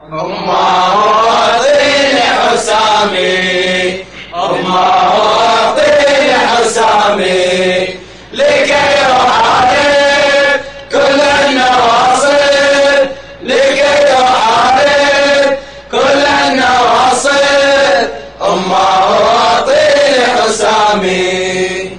أمه أعطيني حسامي، أمه أعطيني حسامي لكي أحارب كل النواصب، لكي أحارب كل النواصب. أمه أعطيني حسامي.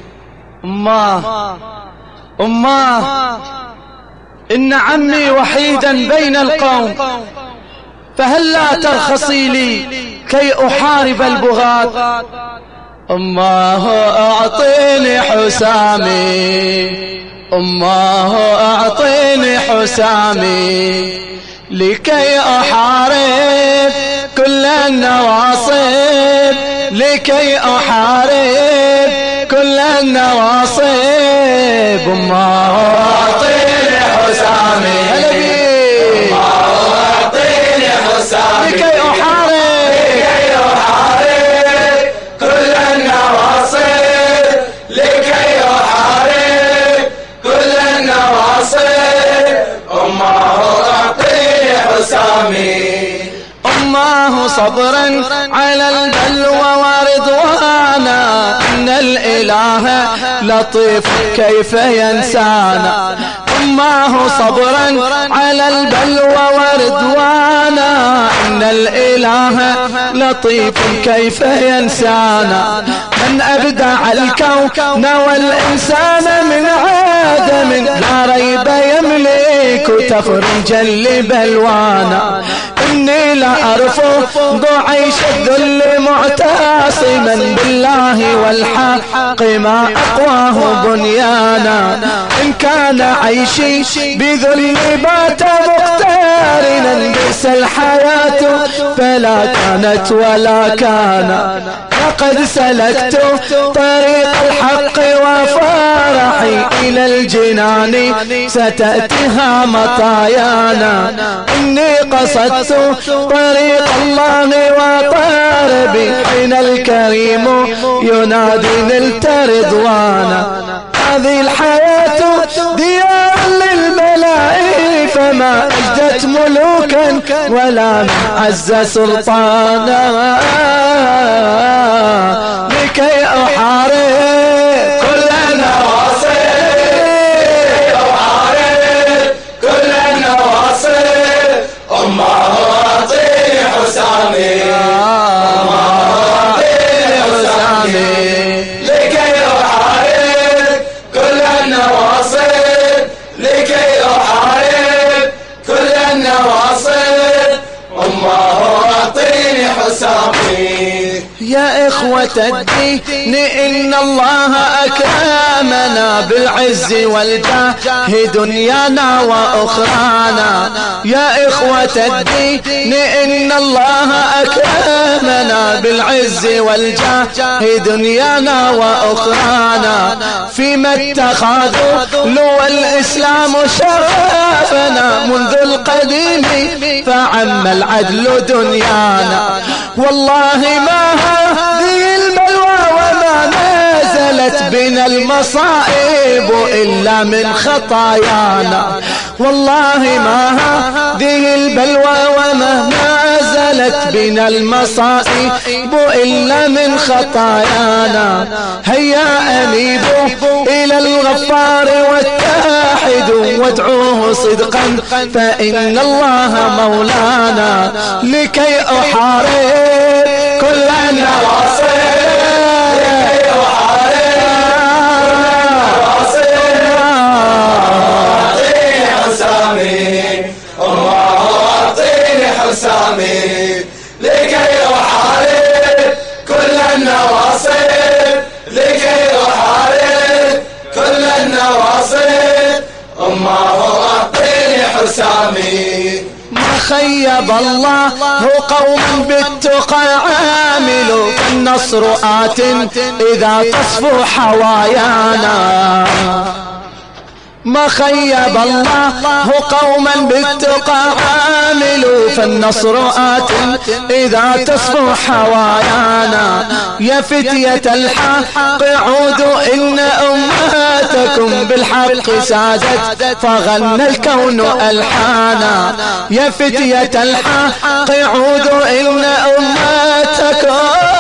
أماه إن عمي وحيدا بين القوم، فهل لا ترخصي لي كي أحارب البغاة؟ أماه أعطيني حسامي، أماه أعطيني حسامي لكي أحارب كل النواصب، لكي أحارب كل النواصب. أماه أعطيني حسامي، أمه أعطيني حسامي لكي أحارب كل النواصب، لكي أحارب كل النواصب. أمه أعطيني حسامي. أماه صبرا على البلوى ورضوانا، إن الإله لطيف كيف ينسانا. أماه صبرا على البلوى ورضوانا، إن الإله لطيف كيف ينسانا. من أبدع الكون والإنسان من عدم، لا ريب يملك تفريجا لبلوانا. إني لأرفض عيش الذل معتصما بالله والحق ما أقواه بنيانا. إن كان عيشي بذل بات مقترنا بئس الحياة فلا كانت ولا كان. لقد سلكت طريق الحق وفرحي إلى الجنان ستأتيها مطايانا. إني قصدت طريق الله وطربي حين الكريم ينادي نلت رضوانا. هذه الحياة ديار للملائكة، فما أجدت ملوكا ولا من عز سلطانا. لكي أحارب كل النواصب، أحارب كل النواصب. أمه أعطيني حسامي، أمه أعطيني حسامي لكي أحارب كل النواصب، لكي أحارب كل النواصب. أمه أعطيني حسامي. يا إخوة الدين إن الله أكرمنا بالعز والجاه دنيانا وأخرانا. يا إخوة الدين إن الله أكرمنا بالعز والجاه دنيانا وأخرانا. فيما اتخذوا لو الإسلام شرفنا منذ القديم فعم العدل دنيانا. والله ما هذه البلوى وما نزلت بنا المصائب إلا من خطايانا. والله ما هذه البلوى وما نزلت بنا المصائب إلا من خطايانا. هيا أنيبوا إلى الغفار واتحدوا وادعوه صدقا فإن الله مولانا. لكي أحارب كل النواصب، لكي أحارب أعطيني حسامي، أمه أعطيني حسامي لكي أحارب كل النواصب، لكي أحارب كل النواصب. أمه أعطيني حسامي. ما خيب الله قوما بالتقى عاملوا، فالنصر آت إذا تصفو حوايانا. ما خيب الله قوما بالتقى عاملوا، فالنصر آت إذا تصفو حوايانا. يا فتية الحق عودوا إن أمهاتكم بالحق سادت فغنى الكون ألحانا. يا فتية الحق عودوا إن أمهاتكم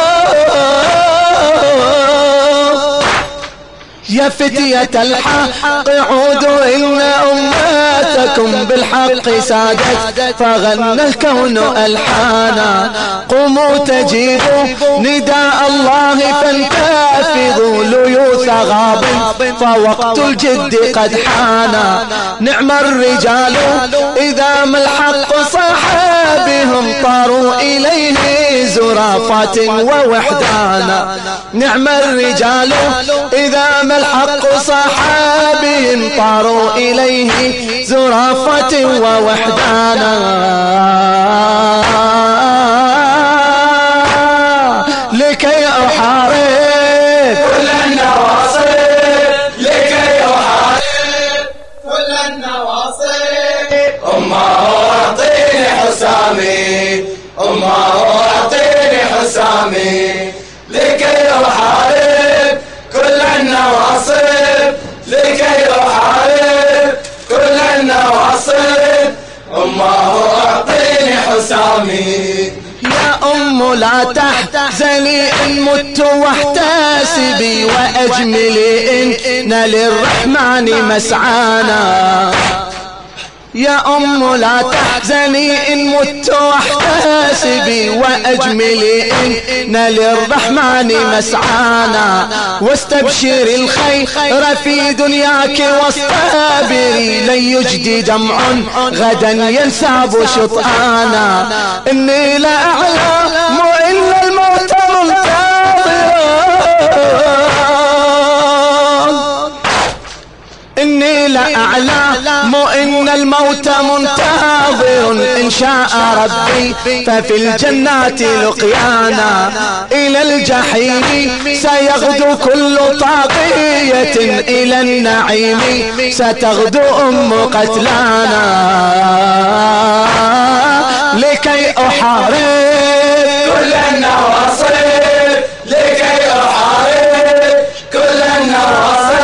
يا فتية الحق عودوا إن أماتكم بالحق سادت فغنى الكون ألحانا. قوموا تجيبوا نداء الله فانتفضوا ليوث غاب فوقت الجد قد حانا. نعم الرجال إذا ما الحق صاح بهم طاروا إليه زرافات ووحدانا. نعم الرجال إذا ما الحق صحابهم طاروا إليه زرافة ووحدانا. لكي أحارب كل النواصب لكي أحارب كل النواصب. أمه أعطيني حسامي أمه أعطيني حسامي لكي أحارب كل النواصب لكي أحارب كل النواصب. أمه أعطيني حسامي. يا أم لا تحزني إن مت واحتسبي وأجملي إن للرحمن مسعانا. يا أم لا تحزني إن مت واحتسبي وأجملي إن للرحمن مسعانا. واستبشري الخير في دنياك واصطبري لن يجدي دمع غدا ينساب شطآنا. إني لا أعلم إلا الموت منتظر إني لأعلم إن الموت منتظر إن شاء ربي ففي الجنات لقيانا. إلى الجحيم سيغدو كل طاغية إلى النعيم ستغدو أم قتلانا. لكي أحارب كل النواصب لكي أحارب كل النواصب.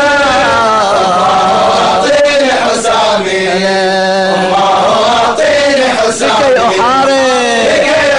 لكي أحارب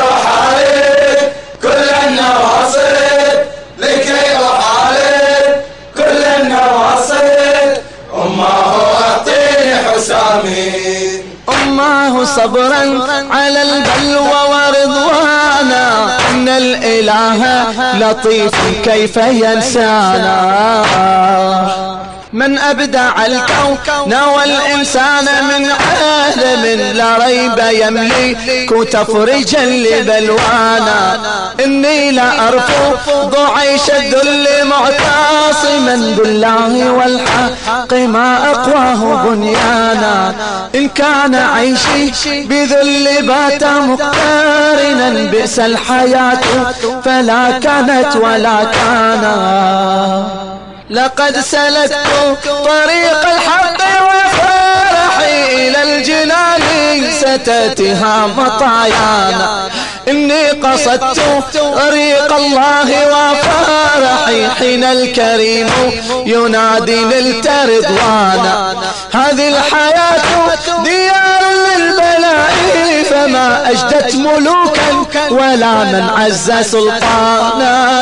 كل النواصب لكي أحارب كل النواصب. أمه أعطيني حسامي أمه صبرا على البلوى ورضوانا. إن الإله لطيف كيف ينسانا. من أبدع الكون والإنسان من عالم لا ريب يملك تفريجا لبلوانا. إني لأرفض عيش الذل معتصما بالله والحق ما أقواه بنيانا. إن كان عيشي بذل بات مقترنا بئس الحياة فلا كانت ولا كانا. لقد سلكت طريق الحق وفرحي إلى الجنان ستأتيها مطايانا. إني قصدت طريق الله وفرحي حين الكريم ينادي نلت رضوانا. هذه الحياة ديار للبلاء فما أجدت ملوكا ولا من عز سلطانا.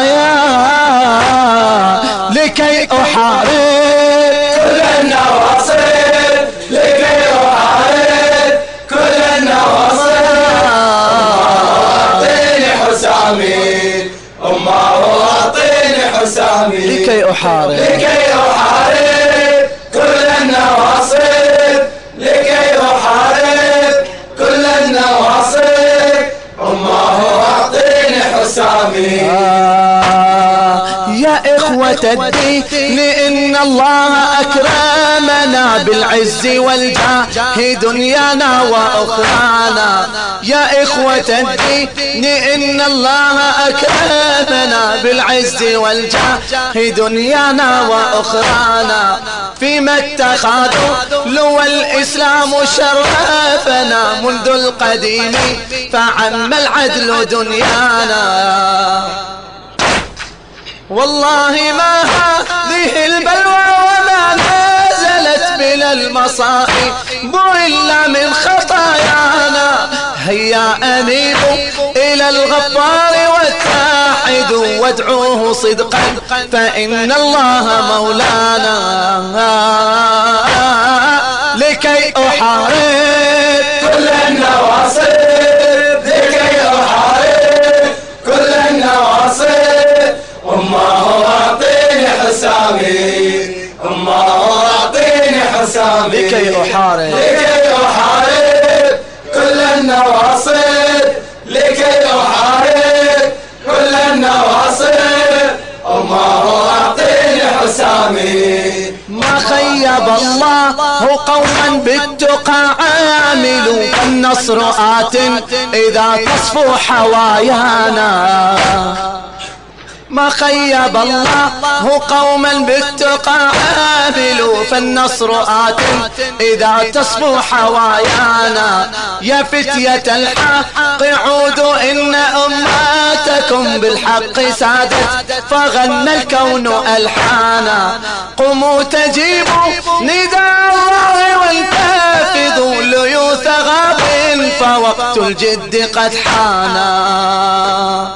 لكي أحارب كل النواصب لكي أحارب كل النواصب. أعطيني حسامي أمه أعطيني حسامي لكي أحارب لكي أحارب كل النواصب لكي أحارب كل النواصب. أمه أعطيني حسامي. يا إخوة الدين إن الله أكرمنا بالعز والجاه دنيانا وأخرانا. يا إخوة الدين إن الله أكرمنا بالعز والجاه دنيانا وأخرانا، فيما اتخذوا لو الإسلام شرفنا منذ القديم فعم العدل دنيانا. والله ما هذه البلوى وما نزلت بلا المصائب إلا من خطايانا. هيا أنيبوا إلى الغفار واتحدوا وادعوه صدقا فإن الله مولانا. لكي أحارب كل النواصب، لكي أحارب كل النواصب، أمه أعطيني حسامي، أمه أعطيني حسامي. لكي أحارب، لكي أحارب كل النواصب، لكي أحارب كل النواصب، أمه أعطيني حسامي. ما خيب الله قوما بالتقى عاملوا، النصر آت إذا تصفو حوايانا. ما خيب الله قوما بالتقى عاملوا، فالنصر آت إذا تصفو حوايانا. يا فتية الحق عودوا إن أماتكم بالحق سادت فغنى الكون ألحانا. قوموا تجيبوا نداء الله وانتفضوا ليوث غاب فوقت الجد قد حانا.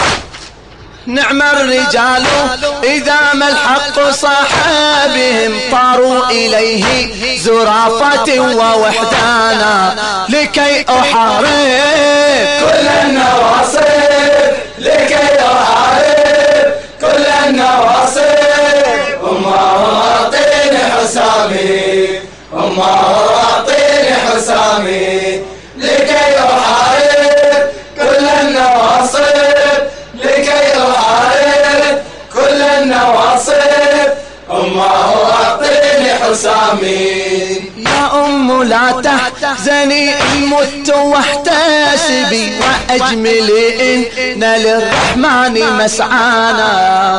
نعم الرجال إذا ما الحق صاحبهم طاروا إليه زرافة ووحدانا. لكي أحارب كل النواصب، لكي أحارب كل النواصب، أمه أعطيني حسامي، أمه أعطيني حسامي. لكي أحارب كل النواصب، لكي أحارب كل النواصب، أمه أعطيني حسامي. يا أم لا تحزني إن مت واحتسبي وأجملي إن للرحمن مسعانا.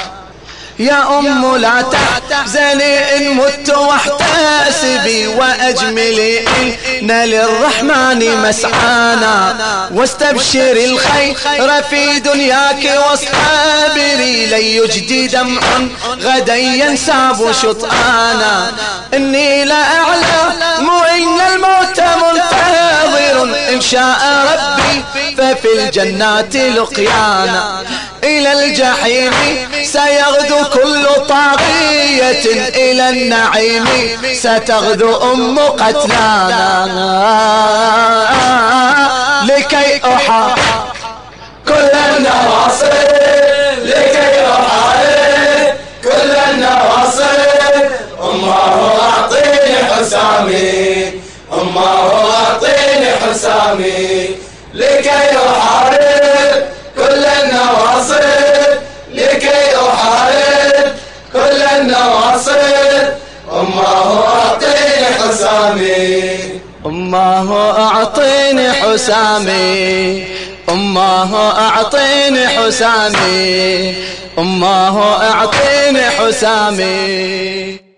يا أم لا تحزني إن مت واحتسبي وأجملي إن للرحمن مسعانا. واستبشري الخير في دنياك واصطبري لن يجدي دمع غدا ينساب شطآنا. إني لا أعلم إن الموت منتظر إن شاء ربي ففي الجنات لقيانا. إلى الجحيم سيغدو كل طاغية إلى النعيم ستغدو أم قتلانا. لكي أحارب كل النواصب، لكي أحارب كل النواصب، أمه أعطيني حسامي، أمه أعطيني حسامي. لكي أحارب كل النواصب، لكي أحارب كل النواصب، أمه أعطيني حسامي، أمه أعطيني حسامي، أمه أعطيني حسامي، أمه أعطيني حسامي.